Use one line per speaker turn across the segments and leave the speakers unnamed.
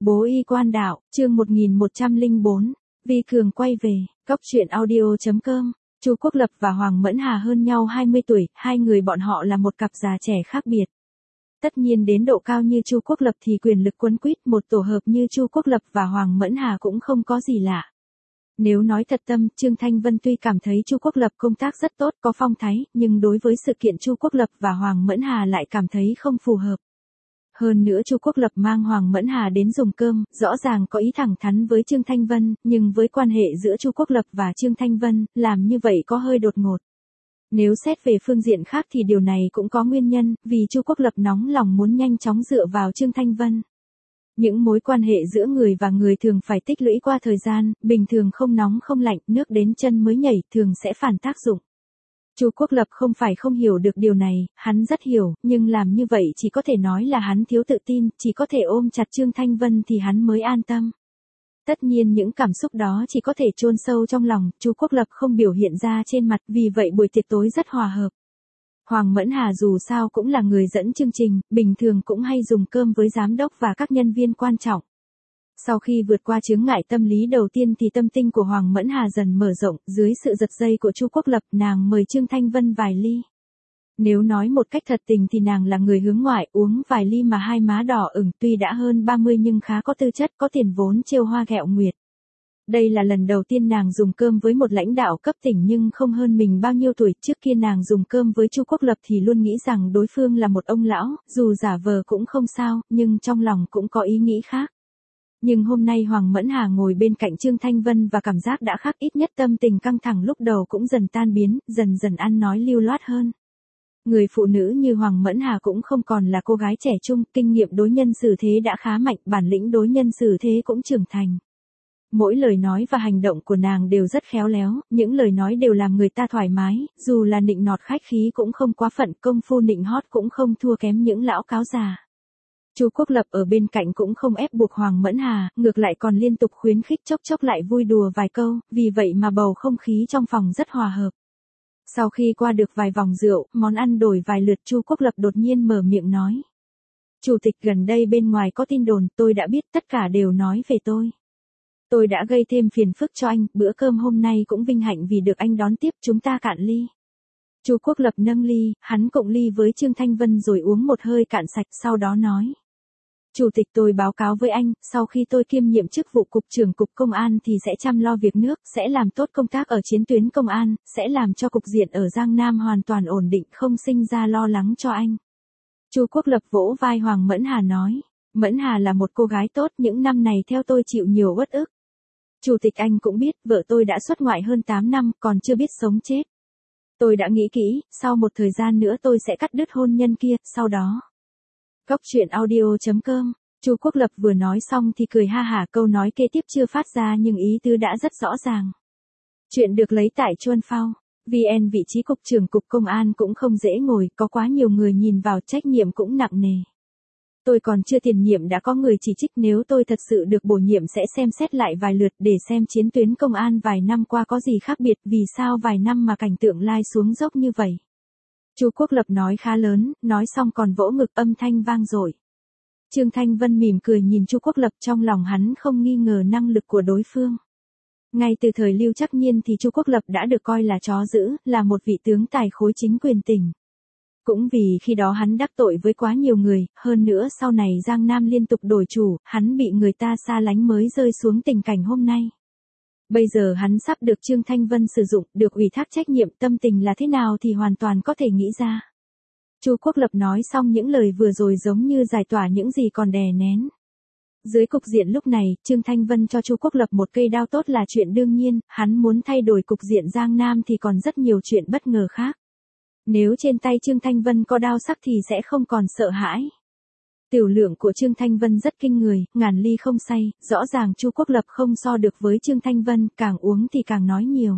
Bố y quan đạo, chương 1104, Vi Cường quay về, Cóc truyện audio.com. Chu Quốc Lập và Hoàng Mẫn Hà hơn nhau 20 tuổi, hai người bọn họ là một cặp già trẻ khác biệt. Tất nhiên đến độ cao như Chu Quốc Lập thì quyền lực quấn quýt, một tổ hợp như Chu Quốc Lập và Hoàng Mẫn Hà cũng không có gì lạ. Nếu nói thật tâm, Trương Thanh Vân tuy cảm thấy Chu Quốc Lập công tác rất tốt, có phong thái, nhưng đối với sự kiện Chu Quốc Lập và Hoàng Mẫn Hà lại cảm thấy không phù hợp. Hơn nữa Chu Quốc Lập mang Hoàng Mẫn Hà đến dùng cơm, rõ ràng có ý thẳng thắn với Trương Thanh Vân, nhưng với quan hệ giữa Chu Quốc Lập và Trương Thanh Vân, làm như vậy có hơi đột ngột. Nếu xét về phương diện khác thì điều này cũng có nguyên nhân, vì Chu Quốc Lập nóng lòng muốn nhanh chóng dựa vào Trương Thanh Vân. Những mối quan hệ giữa người và người thường phải tích lũy qua thời gian, bình thường không nóng không lạnh, nước đến chân mới nhảy, thường sẽ phản tác dụng. Chu Quốc Lập không phải không hiểu được điều này, hắn rất hiểu, nhưng làm như vậy chỉ có thể nói là hắn thiếu tự tin, chỉ có thể ôm chặt Trương Thanh Vân thì hắn mới an tâm. Tất nhiên những cảm xúc đó chỉ có thể chôn sâu trong lòng, Chu Quốc Lập không biểu hiện ra trên mặt, vì vậy buổi tiệc tối rất hòa hợp. Hoàng Mẫn Hà dù sao cũng là người dẫn chương trình, bình thường cũng hay dùng cơm với giám đốc và các nhân viên quan trọng. Sau khi vượt qua chướng ngại tâm lý đầu tiên thì tâm tinh của Hoàng Mẫn Hà dần mở rộng, dưới sự giật dây của Chu Quốc Lập, nàng mời Trương Thanh Vân vài ly. Nếu nói một cách thật tình thì nàng là người hướng ngoại, uống vài ly mà hai má đỏ ửng, tuy đã hơn 30 nhưng khá có tư chất, có tiền vốn trêu hoa ghẹo nguyệt. Đây là lần đầu tiên nàng dùng cơm với một lãnh đạo cấp tỉnh nhưng không hơn mình bao nhiêu tuổi, trước kia nàng dùng cơm với Chu Quốc Lập thì luôn nghĩ rằng đối phương là một ông lão, dù giả vờ cũng không sao, nhưng trong lòng cũng có ý nghĩ khác. Nhưng hôm nay Hoàng Mẫn Hà ngồi bên cạnh Trương Thanh Vân và cảm giác đã khác, ít nhất tâm tình căng thẳng lúc đầu cũng dần tan biến, dần dần ăn nói lưu loát hơn. Người phụ nữ như Hoàng Mẫn Hà cũng không còn là cô gái trẻ trung, kinh nghiệm đối nhân xử thế đã khá mạnh, bản lĩnh đối nhân xử thế cũng trưởng thành. Mỗi lời nói và hành động của nàng đều rất khéo léo, những lời nói đều làm người ta thoải mái, dù là nịnh nọt khách khí cũng không quá phận, công phu nịnh hót cũng không thua kém những lão cáo già. Chu Quốc Lập ở bên cạnh cũng không ép buộc Hoàng Mẫn Hà, ngược lại còn liên tục khuyến khích, chốc chốc lại vui đùa vài câu, vì vậy mà bầu không khí trong phòng rất hòa hợp. Sau khi qua được vài vòng rượu, món ăn đổi vài lượt, Chu Quốc Lập đột nhiên mở miệng nói. Chủ tịch, gần đây bên ngoài có tin đồn, tôi đã biết, tất cả đều nói về tôi. Tôi đã gây thêm phiền phức cho anh, bữa cơm hôm nay cũng vinh hạnh vì được anh đón tiếp, chúng ta cạn ly. Chu Quốc Lập nâng ly, hắn cộng ly với Trương Thanh Vân rồi uống một hơi cạn sạch, sau đó nói. Chủ tịch, tôi báo cáo với anh, sau khi tôi kiêm nhiệm chức vụ cục trưởng cục công an thì sẽ chăm lo việc nước, sẽ làm tốt công tác ở chiến tuyến công an, sẽ làm cho cục diện ở Giang Nam hoàn toàn ổn định, không sinh ra lo lắng cho anh. Chu Quốc Lập vỗ vai Hoàng Mẫn Hà nói. Mẫn Hà là một cô gái tốt, những năm này theo tôi chịu nhiều uất ức. Chủ tịch, anh cũng biết, vợ tôi đã xuất ngoại hơn 8 năm, còn chưa biết sống chết. Tôi đã nghĩ kỹ, sau một thời gian nữa tôi sẽ cắt đứt hôn nhân kia, sau đó. Cóc truyện audio.com. Chu Quốc Lập vừa nói xong thì cười ha hả, câu nói kế tiếp chưa phát ra nhưng ý tứ đã rất rõ ràng. Chuyện được lấy tại Chuân Phao. VN, vị trí cục trưởng cục công an cũng không dễ ngồi, có quá nhiều người nhìn vào, trách nhiệm cũng nặng nề. Tôi còn chưa tiền nhiệm đã có người chỉ trích, nếu tôi thật sự được bổ nhiệm sẽ xem xét lại vài lượt để xem chiến tuyến công an vài năm qua có gì khác biệt, vì sao vài năm mà cảnh tượng lai xuống dốc như vậy. Chu Quốc Lập nói khá lớn, nói xong còn vỗ ngực, âm thanh vang dội. Trương Thanh Vân mỉm cười nhìn Chu Quốc Lập, trong lòng hắn không nghi ngờ năng lực của đối phương. Ngay từ thời Lưu Trắc Nhiên thì Chu Quốc Lập đã được coi là chó dữ, là một vị tướng tài khối chính quyền tỉnh. Cũng vì khi đó hắn đắc tội với quá nhiều người, hơn nữa sau này Giang Nam liên tục đổi chủ, hắn bị người ta xa lánh mới rơi xuống tình cảnh hôm nay. Bây giờ hắn sắp được Trương Thanh Vân sử dụng, được ủy thác trách nhiệm, tâm tình là thế nào thì hoàn toàn có thể nghĩ ra. Chu Quốc Lập nói xong những lời vừa rồi giống như giải tỏa những gì còn đè nén. Dưới cục diện lúc này, Trương Thanh Vân cho Chu Quốc Lập một cây đao tốt là chuyện đương nhiên, hắn muốn thay đổi cục diện Giang Nam thì còn rất nhiều chuyện bất ngờ khác. Nếu trên tay Trương Thanh Vân có đao sắc thì sẽ không còn sợ hãi. Tiểu lượng của Trương Thanh Vân rất kinh người, ngàn ly không say, rõ ràng Chu Quốc Lập không so được với Trương Thanh Vân, càng uống thì càng nói nhiều.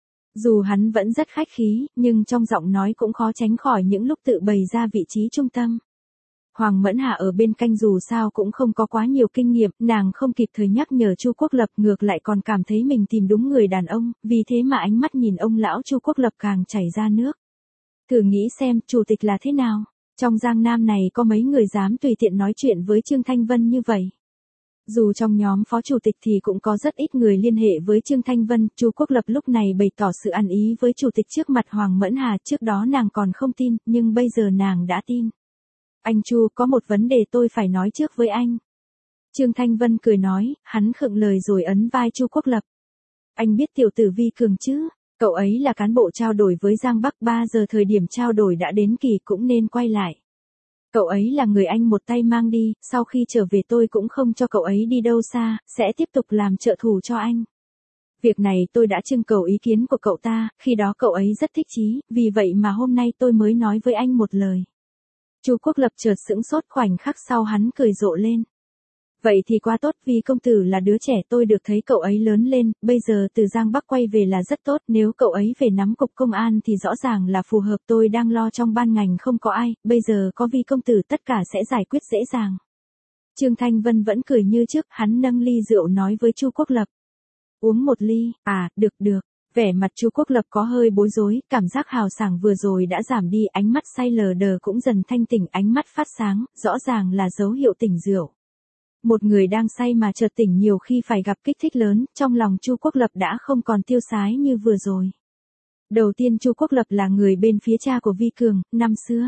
Dù hắn vẫn rất khách khí, nhưng trong giọng nói cũng khó tránh khỏi những lúc tự bày ra vị trí trung tâm. Hoàng Mẫn Hà ở bên cạnh dù sao cũng không có quá nhiều kinh nghiệm, nàng không kịp thời nhắc nhở Chu Quốc Lập, ngược lại còn cảm thấy mình tìm đúng người đàn ông, vì thế mà ánh mắt nhìn ông lão Chu Quốc Lập càng chảy ra nước. Thử nghĩ xem, chủ tịch là thế nào? Trong Giang Nam này có mấy người dám tùy tiện nói chuyện với Trương Thanh Vân như vậy? Dù trong nhóm phó chủ tịch thì cũng có rất ít người liên hệ với Trương Thanh Vân, Chu Quốc Lập lúc này bày tỏ sự ăn ý với chủ tịch trước mặt Hoàng Mẫn Hà, trước đó nàng còn không tin, nhưng bây giờ nàng đã tin. Anh Chu, có một vấn đề tôi phải nói trước với anh. Trương Thanh Vân cười nói, hắn khựng lời rồi ấn vai Chu Quốc Lập. Anh biết tiểu tử Vi Cường chứ? Cậu ấy là cán bộ trao đổi với Giang Bắc, 3 giờ thời điểm trao đổi đã đến kỳ, cũng nên quay lại. Cậu ấy là người anh một tay mang đi, sau khi trở về tôi cũng không cho cậu ấy đi đâu xa, sẽ tiếp tục làm trợ thủ cho anh. Việc này tôi đã trưng cầu ý kiến của cậu ta, khi đó cậu ấy rất thích chí, vì vậy mà hôm nay tôi mới nói với anh một lời. Chu Quốc Lập chợt sững sốt, khoảnh khắc sau hắn cười rộ lên. Vậy thì quá tốt, vì công tử là đứa trẻ, tôi được thấy cậu ấy lớn lên, bây giờ từ Giang Bắc quay về là rất tốt, nếu cậu ấy về nắm cục công an thì rõ ràng là phù hợp, tôi đang lo trong ban ngành không có ai, bây giờ có Vi công tử tất cả sẽ giải quyết dễ dàng. Trương Thanh Vân vẫn cười như trước, hắn nâng ly rượu nói với Chu Quốc Lập. Uống một ly, được. Vẻ mặt Chu Quốc Lập có hơi bối rối, cảm giác hào sảng vừa rồi đã giảm đi, ánh mắt say lờ đờ cũng dần thanh tỉnh, ánh mắt phát sáng, rõ ràng là dấu hiệu tỉnh rượu. Một người đang say mà chợt tỉnh nhiều khi phải gặp kích thích lớn, trong lòng Chu Quốc Lập đã không còn tiêu sái như vừa rồi. Đầu tiên Chu Quốc Lập là người bên phía cha của Vi Cường, năm xưa.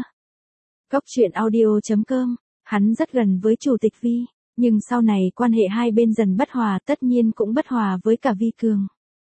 Cóc truyện audio.com, hắn rất gần với chủ tịch Vi, nhưng sau này quan hệ hai bên dần bất hòa, tất nhiên cũng bất hòa với cả Vi Cường.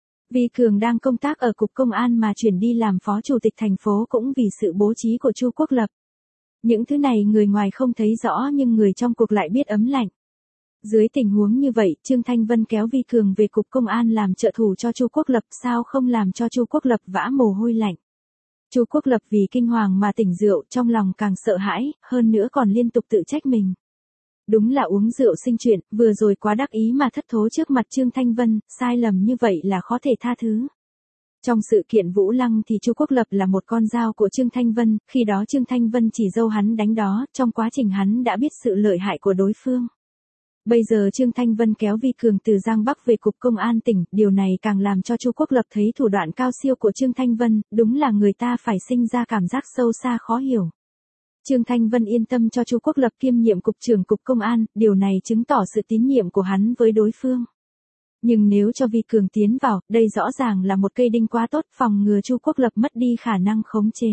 Vi Cường đang công tác ở cục công an mà chuyển đi làm phó chủ tịch thành phố cũng vì sự bố trí của Chu Quốc Lập. Những thứ này người ngoài không thấy rõ nhưng người trong cuộc lại biết ấm lạnh. Dưới tình huống như vậy, Trương Thanh Vân kéo Vi Cường về cục công an làm trợ thủ cho Chu Quốc Lập, sao không làm cho Chu Quốc Lập vã mồ hôi lạnh. Chu Quốc Lập vì kinh hoàng mà tỉnh rượu, trong lòng càng sợ hãi, hơn nữa còn liên tục tự trách mình. Đúng là uống rượu sinh chuyện, vừa rồi quá đắc ý mà thất thố trước mặt Trương Thanh Vân, sai lầm như vậy là khó thể tha thứ. Trong sự kiện Vũ Lăng thì Chu Quốc Lập là một con dao của Trương Thanh Vân, khi đó Trương Thanh Vân chỉ dâu hắn đánh đó, trong quá trình hắn đã biết sự lợi hại của đối phương. Bây giờ Trương Thanh Vân kéo Vi Cường từ Giang Bắc về cục công an tỉnh, điều này càng làm cho Chu Quốc Lập thấy thủ đoạn cao siêu của Trương Thanh Vân, đúng là người ta phải sinh ra cảm giác sâu xa khó hiểu. Trương Thanh Vân yên tâm cho Chu Quốc Lập kiêm nhiệm cục trưởng cục công an, điều này chứng tỏ sự tín nhiệm của hắn với đối phương. Nhưng nếu cho Vi Cường tiến vào, đây rõ ràng là một cây đinh quá tốt, phòng ngừa Chu Quốc Lập mất đi khả năng khống chế.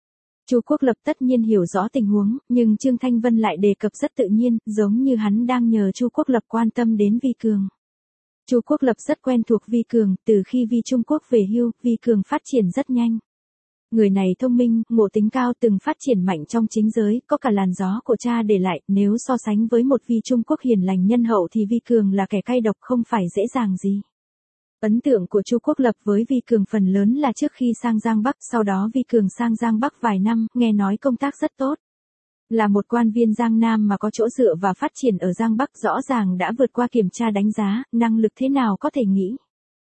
Chu Quốc Lập tất nhiên hiểu rõ tình huống, nhưng Trương Thanh Vân lại đề cập rất tự nhiên, giống như hắn đang nhờ Chu Quốc Lập quan tâm đến Vi Cường. Chu Quốc Lập rất quen thuộc Vi Cường, từ khi Vi Trung Quốc về hưu, Vi Cường phát triển rất nhanh. Người này thông minh, ngộ tính cao, từng phát triển mạnh trong chính giới, có cả làn gió của cha để lại, nếu so sánh với một Vi Trung Quốc hiền lành nhân hậu thì Vi Cường là kẻ cay độc không phải dễ dàng gì. Ấn tượng của Chu Quốc Lập với Vi Cường phần lớn là trước khi sang Giang Bắc, sau đó Vi Cường sang Giang Bắc vài năm, nghe nói công tác rất tốt. Là một quan viên Giang Nam mà có chỗ dựa và phát triển ở Giang Bắc rõ ràng đã vượt qua kiểm tra đánh giá, năng lực thế nào có thể nghĩ.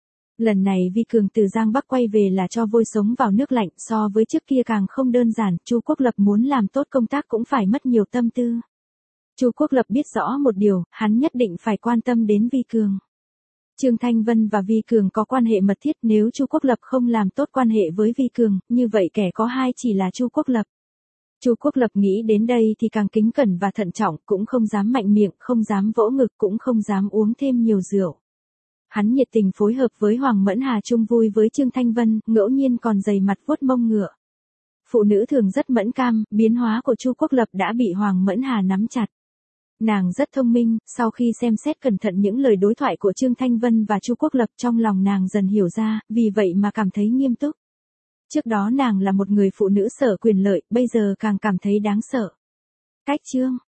Lần này Vi Cường từ Giang Bắc quay về là cho vôi sống vào nước lạnh, so với trước kia càng không đơn giản, Chu Quốc Lập muốn làm tốt công tác cũng phải mất nhiều tâm tư. Chu Quốc Lập biết rõ một điều, hắn nhất định phải quan tâm đến Vi Cường. Trương Thanh Vân và Vi Cường có quan hệ mật thiết, nếu Chu Quốc Lập không làm tốt quan hệ với Vi Cường, như vậy kẻ có hai chỉ là Chu Quốc Lập. Chu Quốc Lập nghĩ đến đây thì càng kính cẩn và thận trọng, cũng không dám mạnh miệng, không dám vỗ ngực, cũng không dám uống thêm nhiều rượu. Hắn nhiệt tình phối hợp với Hoàng Mẫn Hà, chung vui với Trương Thanh Vân, ngẫu nhiên còn dày mặt vuốt mông ngựa. Phụ nữ thường rất mẫn cam, biến hóa của Chu Quốc Lập đã bị Hoàng Mẫn Hà nắm chặt. Nàng rất thông minh, sau khi xem xét cẩn thận những lời đối thoại của Trương Thanh Vân và Chu Quốc Lập, trong lòng nàng dần hiểu ra, vì vậy mà cảm thấy nghiêm túc. Trước đó nàng là một người phụ nữ sợ quyền lợi, bây giờ càng cảm thấy đáng sợ. Cách chương